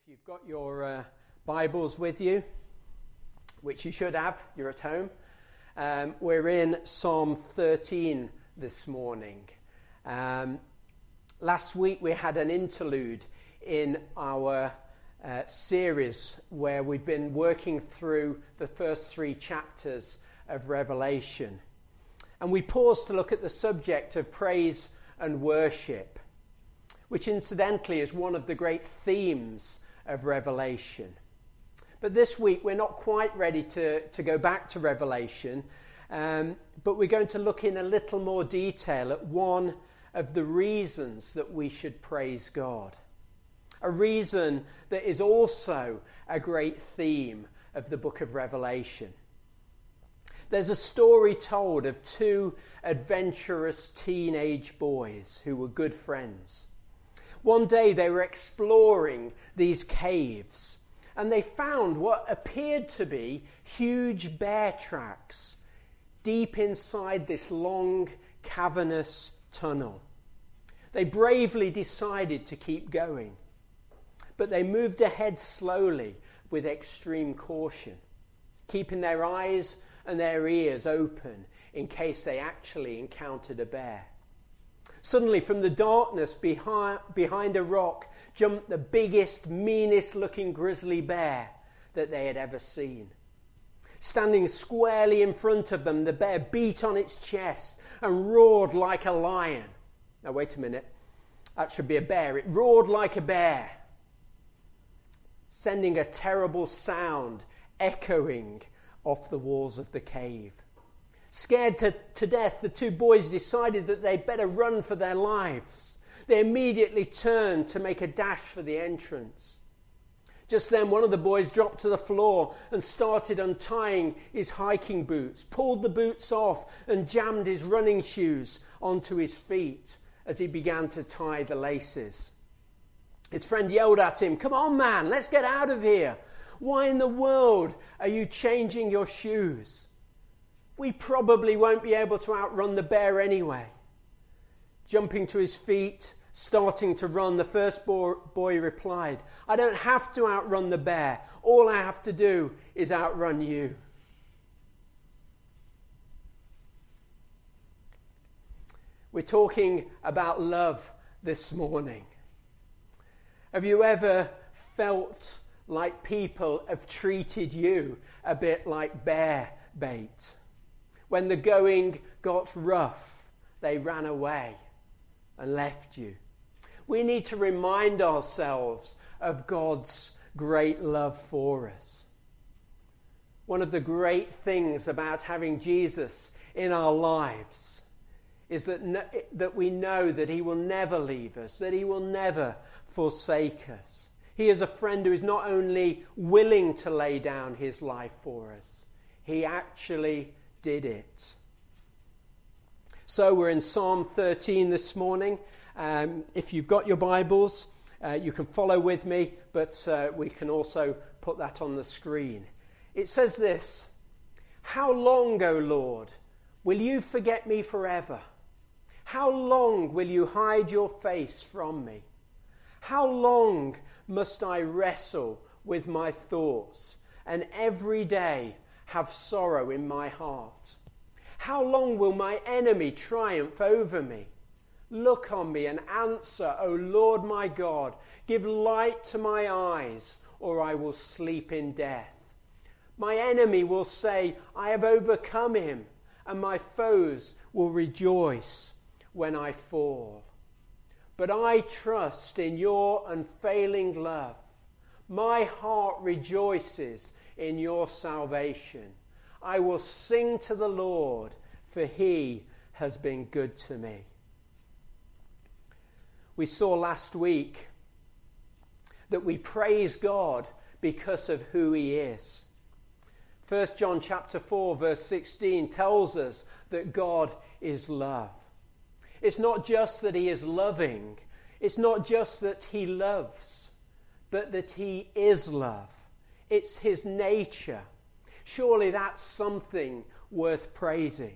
You've got your Bibles with you, which you should have. You're at home. We're in Psalm 13 this morning. Last week we had an interlude in our series where we've been working through the first 3 chapters of Revelation. And we paused to look at the subject of praise and worship, which incidentally is one of the great themes of Revelation. But this week we're not quite ready to go back to Revelation, but we're going to look in a little more detail at one of the reasons that we should praise God. A reason that is also a great theme of the book of Revelation. There's a story told of 2 adventurous teenage boys who were good friends. One day they were exploring these caves and they found what appeared to be huge bear tracks deep inside this long, cavernous tunnel. They bravely decided to keep going, but they moved ahead slowly with extreme caution, keeping their eyes and their ears open in case they actually encountered a bear. Suddenly, from the darkness behind a rock, jumped the biggest, meanest-looking grizzly bear that they had ever seen. Standing squarely in front of them, the bear beat on its chest and roared like a lion. Now, wait a minute. That should be a bear. It roared like a bear, sending a terrible sound echoing off the walls of the cave. Scared to death, the 2 boys decided that they'd better run for their lives. They immediately turned to make a dash for the entrance. Just then, one of the boys dropped to the floor and started untying his hiking boots, pulled the boots off and jammed his running shoes onto his feet as he began to tie the laces. His friend yelled at him, "Come on, man, let's get out of here. Why in the world are you changing your shoes? We probably won't be able to outrun the bear anyway." Jumping to his feet, starting to run, the first boy replied, "I don't have to outrun the bear. All I have to do is outrun you." We're talking about love this morning. Have you ever felt like people have treated you a bit like bear bait? When the going got rough, they ran away and left you. We need to remind ourselves of God's great love for us. One of the great things about having Jesus in our lives is that we know that he will never leave us, that he will never forsake us. He is a friend who is not only willing to lay down his life for us, he actually did it. So we're in Psalm 13 this morning. If you've got your Bibles, you can follow with me, but we can also put that on the screen. It says this: "How long, O Lord, will you forget me forever? How long will you hide your face from me? How long must I wrestle with my thoughts and every day have sorrow in my heart? How long will my enemy triumph over me? Look on me and answer, O Lord my God. Give light to my eyes, or I will sleep in death. My enemy will say, I have overcome him, and my foes will rejoice when I fall. But I trust in your unfailing love. My heart rejoices in your salvation. I will sing to the Lord, for he has been good to me." We saw last week that we praise God because of who he is. 1 John chapter 4 verse 16 tells us that God is love. It's not just that he is loving. It's not just that he loves, but that he is love. It's his nature. Surely that's something worth praising.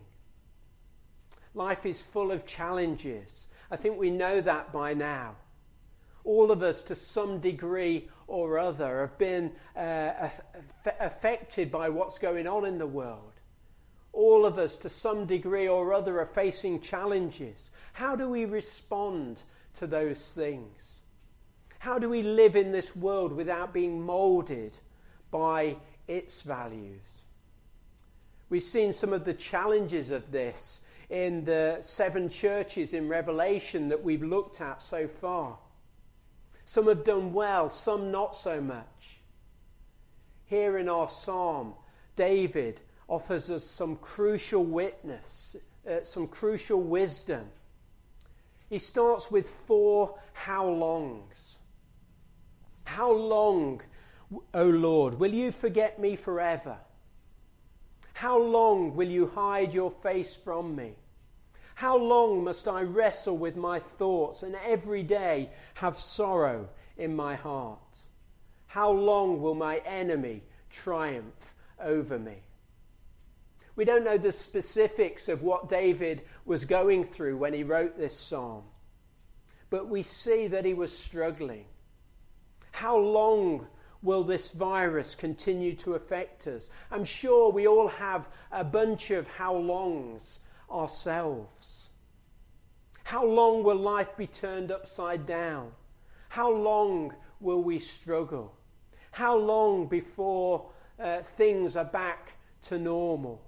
Life is full of challenges. I think we know that by now. All of us, to some degree or other, have been affected by what's going on in the world. All of us, to some degree or other, are facing challenges. How do we respond to those things? How do we live in this world without being moulded by its values? We've seen some of the challenges of this in the 7 churches in Revelation that we've looked at so far. Some have done well, some not so much. Here in our psalm, David offers us some crucial witness, some crucial wisdom. He starts with 4 how longs. How long, O Lord, will you forget me forever? How long will you hide your face from me? How long must I wrestle with my thoughts and every day have sorrow in my heart? How long will my enemy triumph over me? We don't know the specifics of what David was going through when he wrote this psalm, but we see that he was struggling. How long will this virus continue to affect us? I'm sure we all have a bunch of how longs ourselves. How long will life be turned upside down? How long will we struggle? How long before things are back to normal?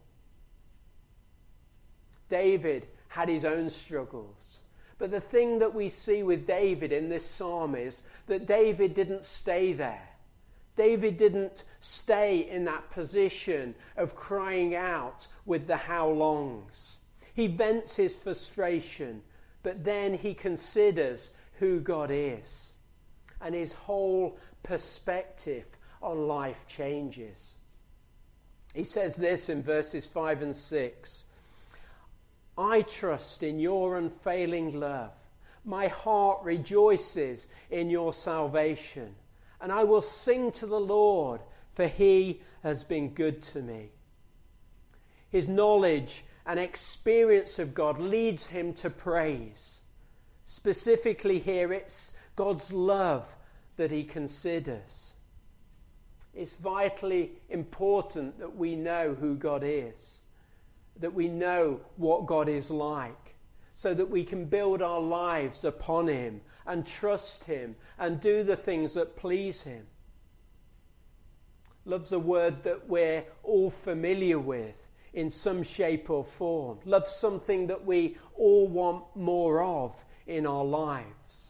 David had his own struggles. But the thing that we see with David in this psalm is that David didn't stay there. David didn't stay in that position of crying out with the how longs. He vents his frustration, but then he considers who God is. And his whole perspective on life changes. He says this in verses 5 and 6. I trust in your unfailing love. My heart rejoices in your salvation. And I will sing to the Lord, for he has been good to me. His knowledge and experience of God leads him to praise. Specifically here, it's God's love that he considers. It's vitally important that we know who God is, that we know what God is like, so that we can build our lives upon him and trust him and do the things that please him. Love's a word that we're all familiar with in some shape or form. Love's something that we all want more of in our lives.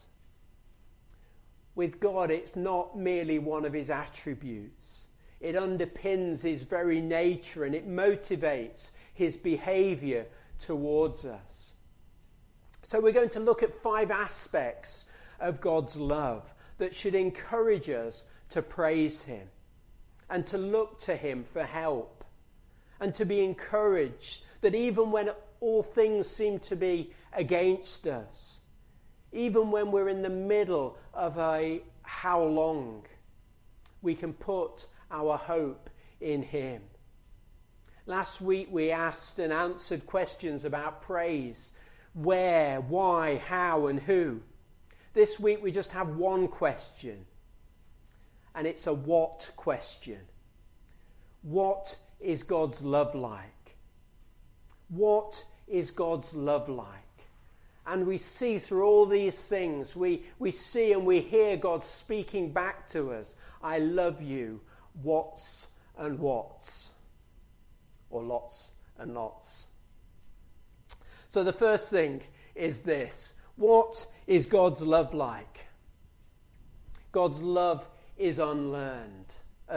With God, it's not merely one of his attributes. It underpins his very nature and it motivates his behavior towards us. So we're going to look at 5 aspects of God's love that should encourage us to praise him and to look to him for help and to be encouraged that even when all things seem to be against us, even when we're in the middle of a how long, we can put our hope in him. Last week we asked and answered questions about praise. Where, why, how and who. This week we just have one question. And it's a what question. What is God's love like? What is God's love like? And we see through all these things, we see and we hear God speaking back to us. I love you, what's and what's. Or lots and lots. So the first thing is this. What is God's love like? God's love is unearned.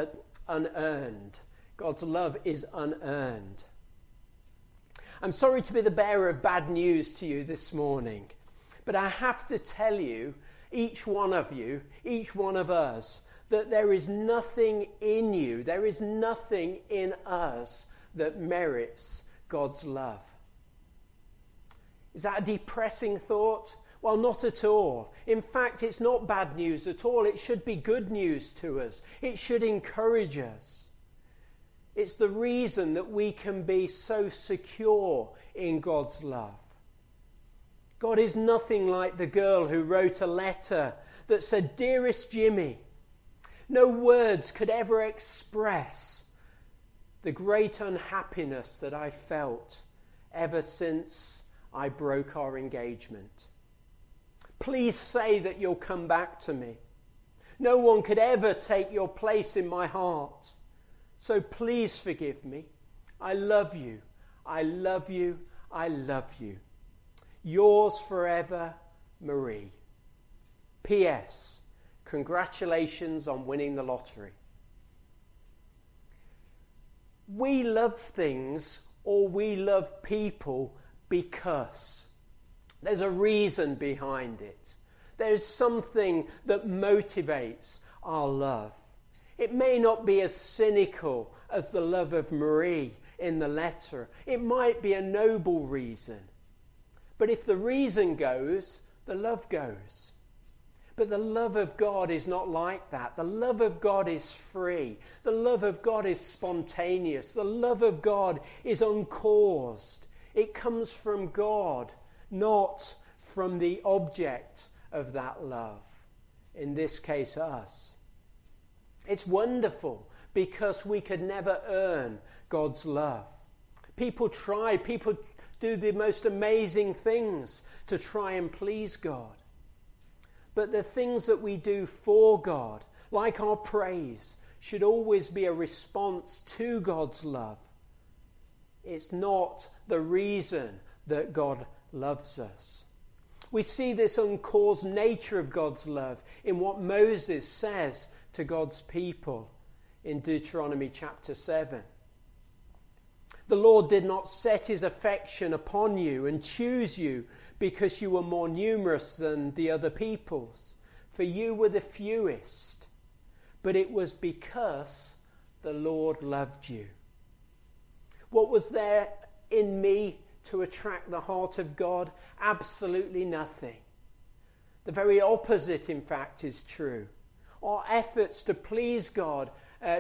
God's love is unearned. I'm sorry to be the bearer of bad news to you this morning, but I have to tell you, each one of us, that there is nothing in you, there is nothing in us that merits God's love. Is that a depressing thought? Well, not at all. In fact, it's not bad news at all. It should be good news to us. It should encourage us. It's the reason that we can be so secure in God's love. God is nothing like the girl who wrote a letter that said, "Dearest Jimmy," no words could ever express the great unhappiness that I felt ever since I broke our engagement. Please say that you'll come back to me. No one could ever take your place in my heart. So please forgive me. I love you. I love you. I love you. Yours forever, Marie. P.S. Congratulations on winning the lottery. We love things, or we love people, because there's a reason behind it. There's something that motivates our love. It may not be as cynical as the love of Marie in the letter. It might be a noble reason. But if the reason goes, the love goes. But the love of God is not like that. The love of God is free. The love of God is spontaneous. The love of God is uncaused. It comes from God, not from the object of that love. In this case, us. It's wonderful because we could never earn God's love. People do the most amazing things to try and please God. But the things that we do for God, like our praise, should always be a response to God's love. It's not the reason that God loves us. We see this uncaused nature of God's love in what Moses says to God's people in Deuteronomy chapter 7. The Lord did not set his affection upon you and choose you because you were more numerous than the other peoples, for you were the fewest, but it was because the Lord loved you. What was there in me to attract the heart of God? Absolutely nothing. The very opposite, in fact, is true. Our efforts to please God,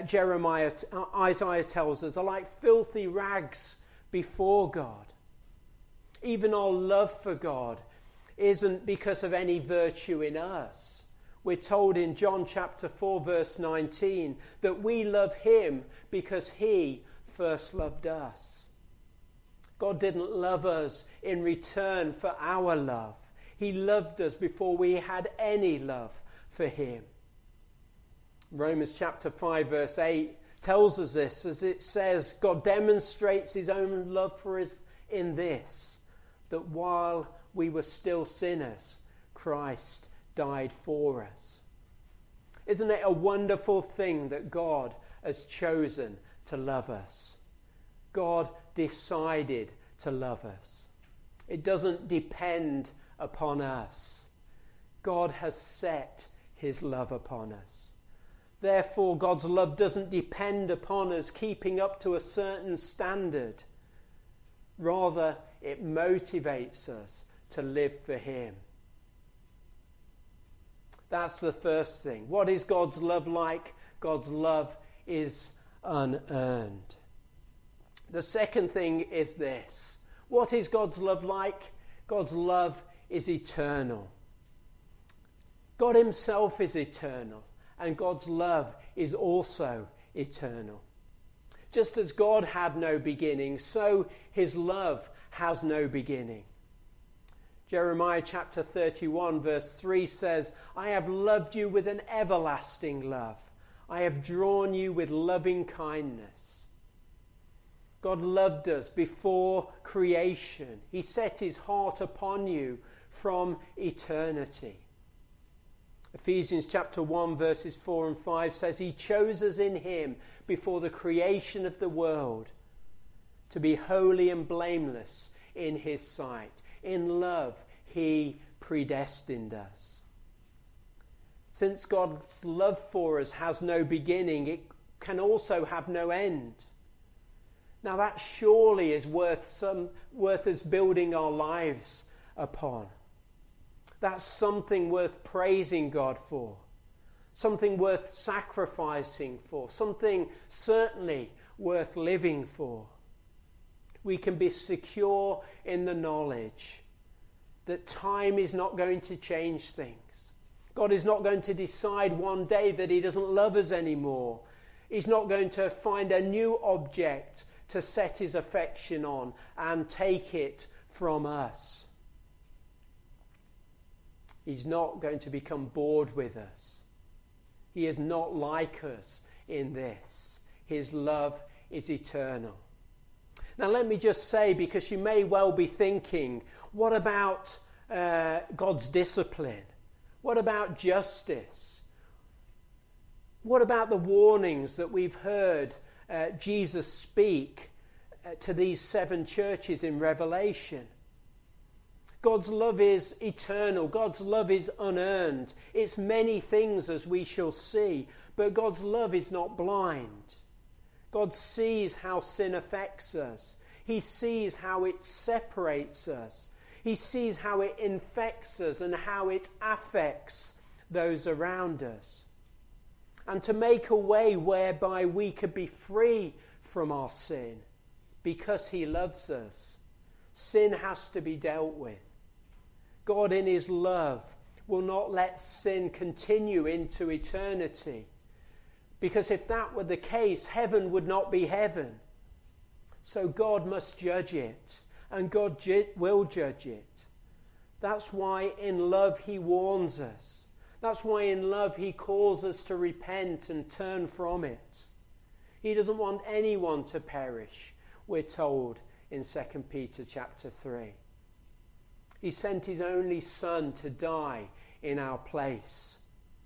Isaiah tells us, are like filthy rags before God. Even our love for God isn't because of any virtue in us. We're told in John chapter 4 verse 19 that we love him because he first loved us. God didn't love us in return for our love. He loved us before we had any love for him. Romans chapter 5 verse 8 tells us this, as it says, God demonstrates his own love for us in this, that while we were still sinners, Christ died for us. Isn't it a wonderful thing that God has chosen to love us? God decided to love us. It doesn't depend upon us. God has set his love upon us. Therefore, God's love doesn't depend upon us keeping up to a certain standard. Rather, it motivates us to live for him. That's the first thing. What is God's love like? God's love is unearned. The second thing is this. What is God's love like? God's love is eternal. God himself is eternal, and God's love is also eternal. Just as God had no beginning, so his love has no beginning. Jeremiah chapter 31 verse 3 says, I have loved you with an everlasting love. I have drawn you with loving kindness. God loved us before creation. He set his heart upon you from eternity. Ephesians chapter 1 verses 4 and 5 says, he chose us in him before the creation of the world to be holy and blameless in his sight. In love, he predestined us. Since God's love for us has no beginning, it can also have no end. Now that surely is worth us building our lives upon. That's something worth praising God for, something worth sacrificing for, something certainly worth living for. We can be secure in the knowledge that time is not going to change things. God is not going to decide one day that he doesn't love us anymore. He's not going to find a new object to set his affection on and take it from us. He's not going to become bored with us. He is not like us in this. His love is eternal. Now let me just say, because you may well be thinking, what about God's discipline? What about justice? What about the warnings that we've heard Jesus speak to these 7 churches in Revelation? God's love is eternal. God's love is unearned. It's many things, as we shall see, but God's love is not blind. God sees how sin affects us. He sees how it separates us. He sees how it infects us and how it affects those around us. And to make a way whereby we could be free from our sin, because he loves us, sin has to be dealt with. God in his love will not let sin continue into eternity, because if that were the case, heaven would not be heaven. So God must judge it, and God will judge it. That's why in love he warns us. That's why in love he calls us to repent and turn from it. He doesn't want anyone to perish, we're told in 2 Peter chapter 3. He sent his only Son to die in our place.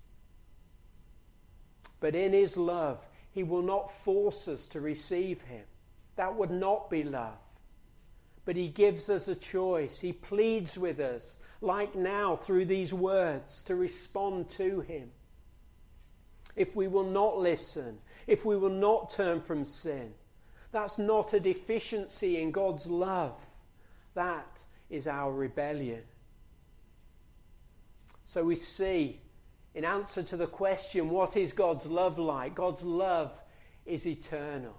But in his love, he will not force us to receive him. That would not be love. But he gives us a choice. He pleads with us, like now through these words, to respond to him. If we will not listen, if we will not turn from sin, that's not a deficiency in God's love. That is our rebellion. So we see, in answer to the question, what is God's love like? God's love is eternal.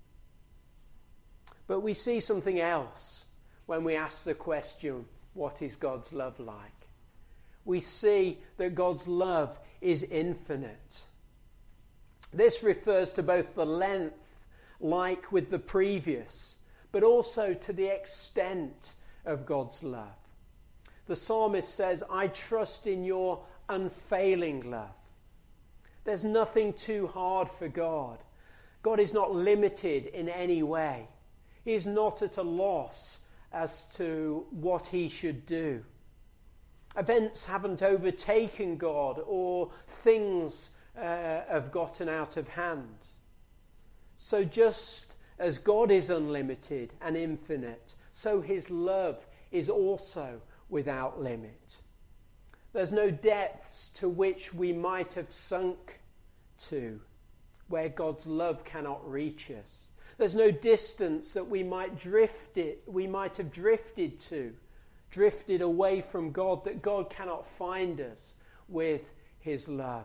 But we see something else when we ask the question, what is God's love like? We see that God's love is infinite. This refers to both the length, like with the previous, but also to the extent of God's love. The psalmist says, I trust in your unfailing love. There's nothing too hard for God. God is not limited in any way. He is not at a loss as to what he should do. Events haven't overtaken God, or things have gotten out of hand. So just as God is unlimited and infinite, so his love is also without limit. There's no depths to which we might have sunk to, where God's love cannot reach us. There's no distance that we might have drifted to, drifted away from God, that God cannot find us with his love.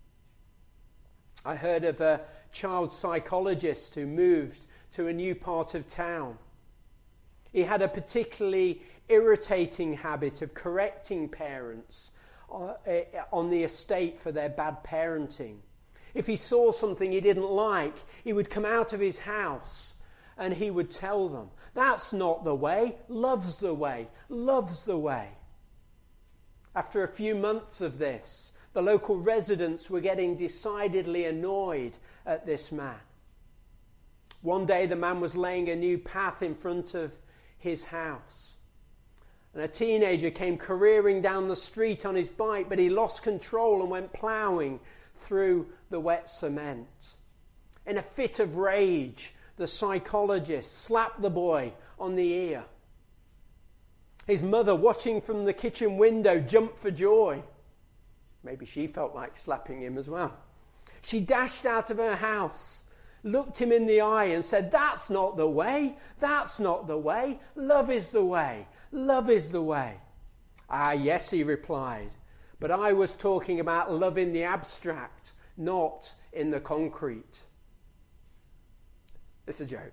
I heard of a child psychologist who moved to a new part of town. He had a particularly irritating habit of correcting parents on the estate for their bad parenting. If he saw something he didn't like, he would come out of his house and he would tell them, that's not the way, love's the way, love's the way. After a few months of this, the local residents were getting decidedly annoyed at this man. One day the man was laying a new path in front of his house, and a teenager came careering down the street on his bike, but he lost control and went ploughing through the wet cement. In a fit of rage, the psychologist slapped the boy on the ear. His mother, watching from the kitchen window, jumped for joy. Maybe she felt like slapping him as well. She dashed out of her house, looked him in the eye and said, that's not the way, that's not the way, love is the way, love is the way. Ah, yes, he replied, but I was talking about love in the abstract, not in the concrete. It's a joke.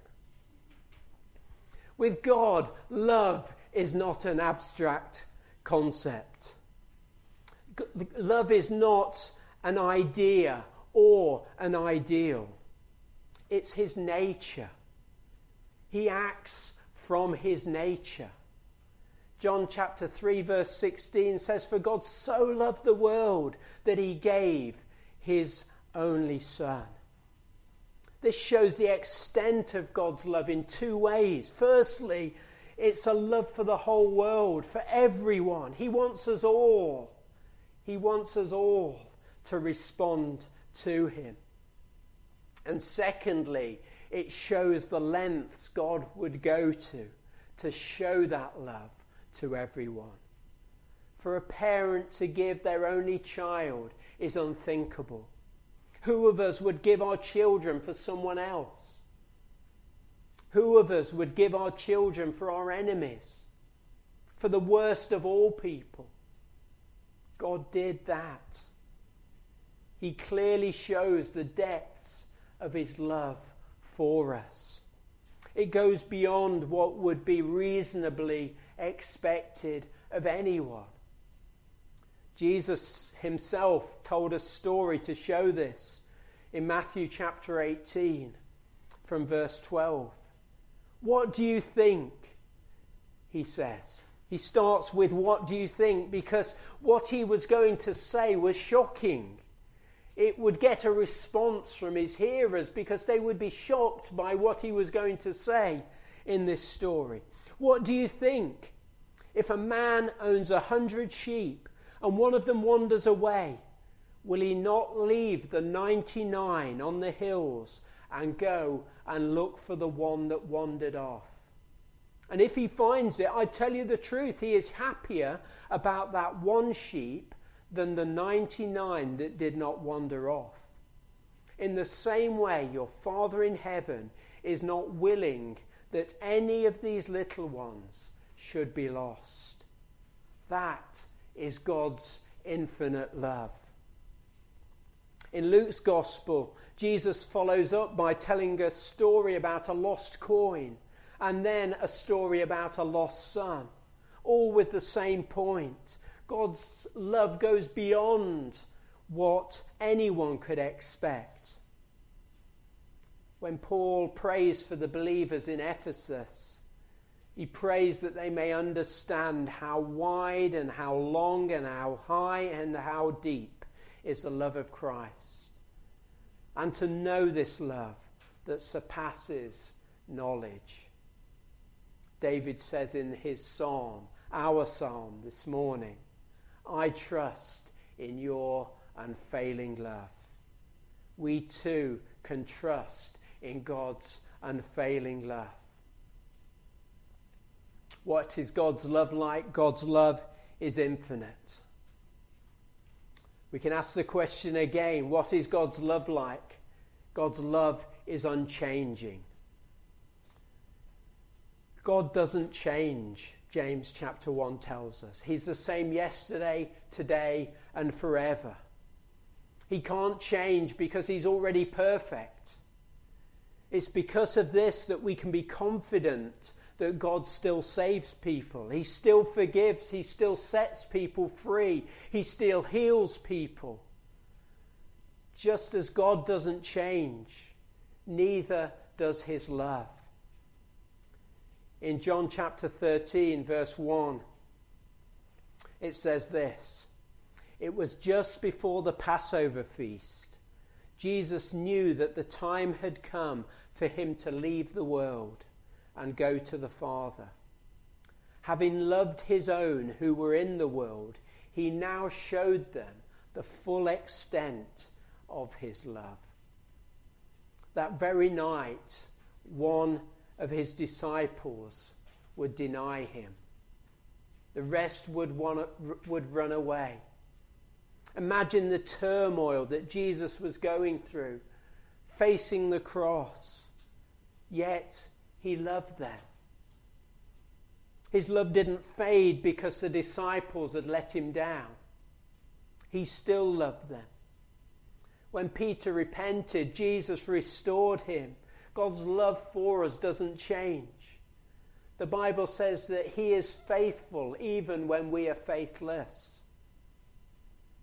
With God, love is not an abstract concept. Love is not an idea or an ideal. It's his nature. He acts from his nature. John chapter 3 verse 16 says, "For God so loved the world that he gave his only Son." This shows the extent of God's love in two ways. Firstly, it's a love for the whole world, for everyone. He wants us all. He wants us all to respond to him. And secondly, it shows the lengths God would go to show that love to everyone. For a parent to give their only child is unthinkable. Who of us would give our children for someone else? Who of us would give our children for our enemies? For the worst of all people? God did that. He clearly shows the depths of his love for us. It goes beyond what would be reasonably expected of anyone. Jesus himself told a story to show this in Matthew chapter 18 from verse 12. "What do you think?" he says. He starts with "what do you think?" because what he was going to say was shocking. It would get a response from his hearers because they would be shocked by what he was going to say in this story. "What do you think? If a man owns 100 sheep and one of them wanders away, will he not leave the 99 on the hills and go and look for the one that wandered off? And if he finds it, I tell you the truth, he is happier about that one sheep than the 99 that did not wander off. In the same way, your Father in heaven is not willing that any of these little ones should be lost." That is God's infinite love. In Luke's Gospel, Jesus follows up by telling a story about a lost coin and then a story about a lost son, all with the same point. God's love goes beyond what anyone could expect. When Paul prays for the believers in Ephesus, he prays that they may understand how wide and how long and how high and how deep is the love of Christ, and to know this love that surpasses knowledge. David says in his psalm, our psalm this morning, "I trust in your unfailing love." We too can trust in God's unfailing love. What is God's love like? God's love is infinite. We can ask the question again, what is God's love like? God's love is unchanging. God doesn't change, James chapter 1 tells us. He's the same yesterday, today, and forever. He can't change because he's already perfect. It's because of this that we can be confident that God still saves people. He still forgives. He still sets people free. He still heals people. Just as God doesn't change, neither does his love. In John chapter 13, verse 1, it says this: "It was just before the Passover feast. Jesus knew that the time had come for him to leave the world and go to the Father. Having loved his own who were in the world, he now showed them the full extent of his love." That very night, one of his disciples would deny him. The rest would run away. Imagine the turmoil that Jesus was going through, facing the cross. Yet he loved them. His love didn't fade because the disciples had let him down. He still loved them. When Peter repented, Jesus restored him. God's love for us doesn't change. The Bible says that he is faithful even when we are faithless.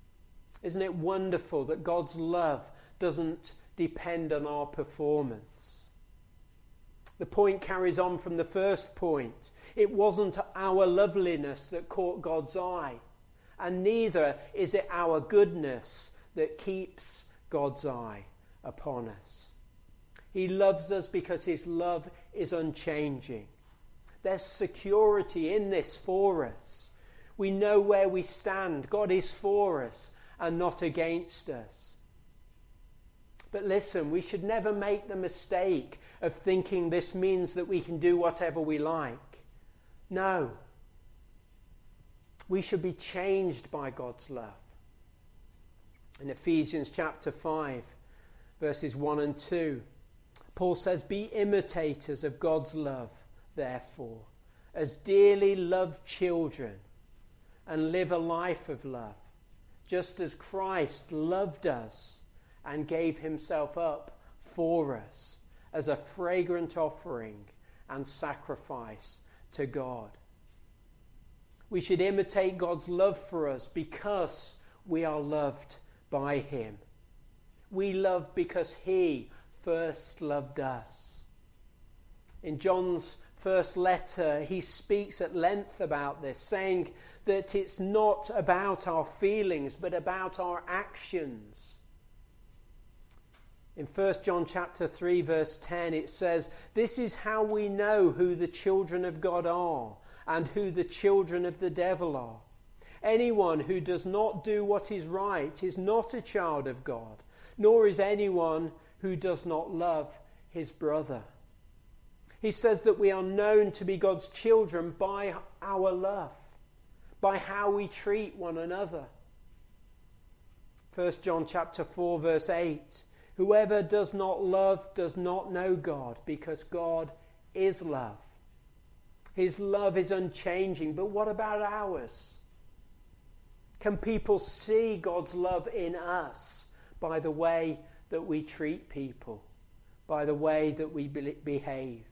Isn't it wonderful that God's love doesn't depend on our performance? The point carries on from the first point. It wasn't our loveliness that caught God's eye, and neither is it our goodness that keeps God's eye upon us. He loves us because his love is unchanging. There's security in this for us. We know where we stand. God is for us and not against us. But listen, we should never make the mistake of thinking this means that we can do whatever we like. No. We should be changed by God's love. In Ephesians chapter 5, verses 1 and 2, Paul says, "Be imitators of God's love, therefore, as dearly loved children, and live a life of love, just as Christ loved us and gave himself up for us as a fragrant offering and sacrifice to God." We should imitate God's love for us because we are loved by him. We love because he first loved us. In John's first letter, he speaks at length about this, saying that it's not about our feelings, but about our actions. In 1 John chapter 3, verse 10, it says, "This is how we know who the children of God are and who the children of the devil are. Anyone who does not do what is right is not a child of God, nor is anyone who does not love his brother." He says that we are known to be God's children by our love, by how we treat one another. 1 John chapter 4, verse 8, "Whoever does not love does not know God, because God is love." His love is unchanging, but what about ours? Can people see God's love in us by the way that we treat people, by the way that we behave?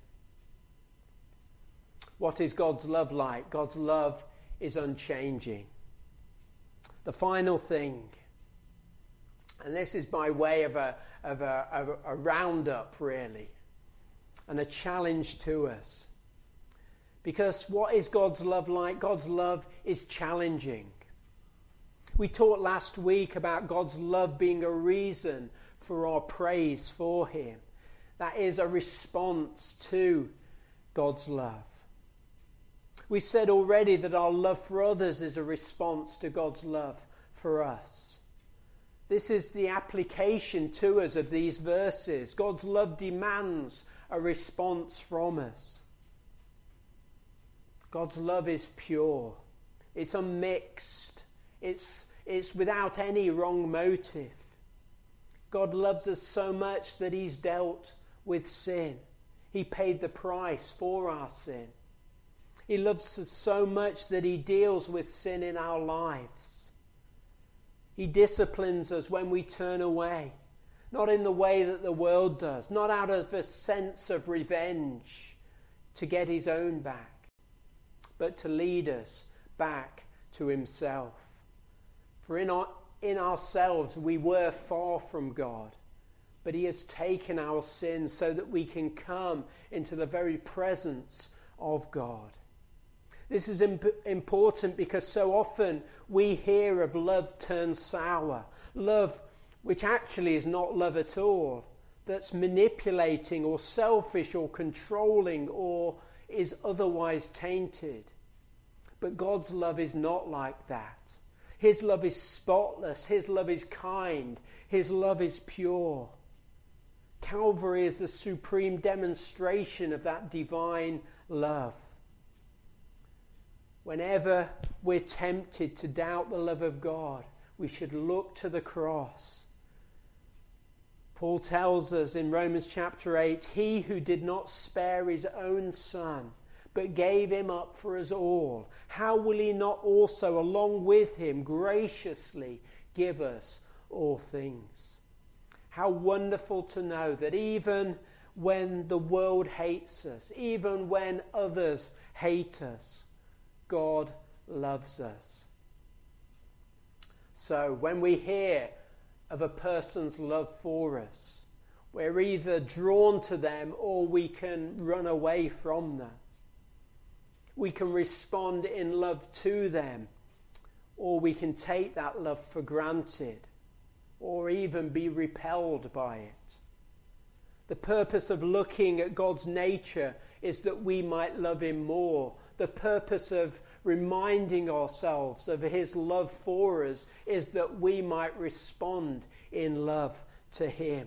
What is God's love like? God's love is unchanging. The final thing, and this is by way of a roundup really, and a challenge to us. Because what is God's love like? God's love is challenging. We talked last week about God's love being a reason for our praise for him. That is a response to God's love. We said already that our love for others is a response to God's love for us. This is the application to us of these verses. God's love demands a response from us. God's love is pure. It's unmixed. It's without any wrong motive. God loves us so much that he's dealt with sin. He paid the price for our sin. He loves us so much that he deals with sin in our lives. He disciplines us when we turn away, not in the way that the world does, not out of a sense of revenge to get his own back, but to lead us back to himself. For in ourselves we were far from God, but he has taken our sins so that we can come into the very presence of God. This is important because so often we hear of love turned sour, love which actually is not love at all, that's manipulating or selfish or controlling or is otherwise tainted. But God's love is not like that. His love is spotless. His love is kind. His love is pure. Calvary is the supreme demonstration of that divine love. Whenever we're tempted to doubt the love of God, we should look to the cross. Paul tells us in Romans chapter 8, "He who did not spare his own son, but gave him up for us all, how will he not also along with him graciously give us all things?" How wonderful to know that even when the world hates us, even when others hate us, God loves us. So when we hear of a person's love for us, we're either drawn to them or we can run away from them. We can respond in love to them, or we can take that love for granted, or even be repelled by it. The purpose of looking at God's nature is that we might love him more. The purpose of reminding ourselves of his love for us is that we might respond in love to him.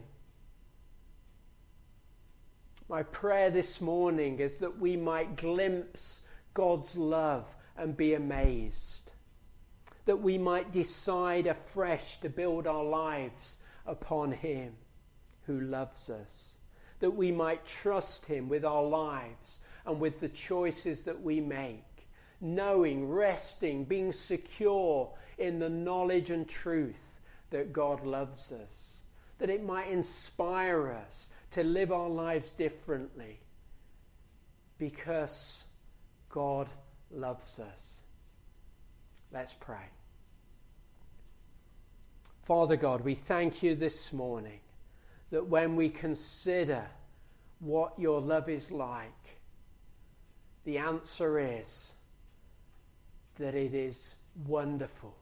My prayer this morning is that we might glimpse God's love and be amazed. That we might decide afresh to build our lives upon him who loves us. That we might trust him with our lives and with the choices that we make, knowing, resting, being secure in the knowledge and truth that God loves us. That it might inspire us to live our lives differently because God loves us. Let's pray. Father God, we thank you this morning that when we consider what your love is like, the answer is that it is wonderful.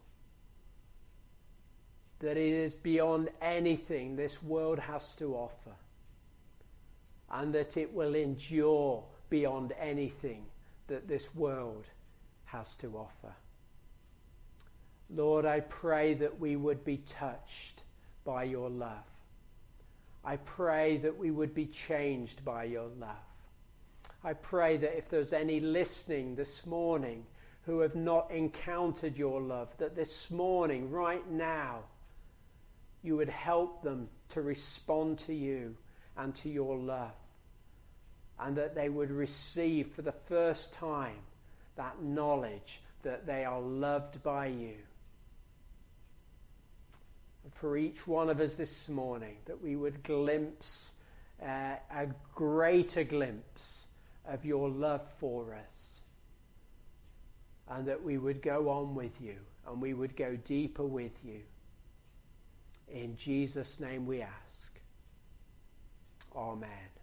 That it is beyond anything this world has to offer. And that it will endure beyond anything that this world has to offer. Lord, I pray that we would be touched by your love. I pray that we would be changed by your love. I pray that if there's any listening this morning who have not encountered your love, that this morning, right now, you would help them to respond to you and to your love. And that they would receive for the first time that knowledge that they are loved by you. And for each one of us this morning, that we would glimpse a greater glimpse of your love for us. And that we would go on with you and we would go deeper with you. In Jesus' name we ask. Amen.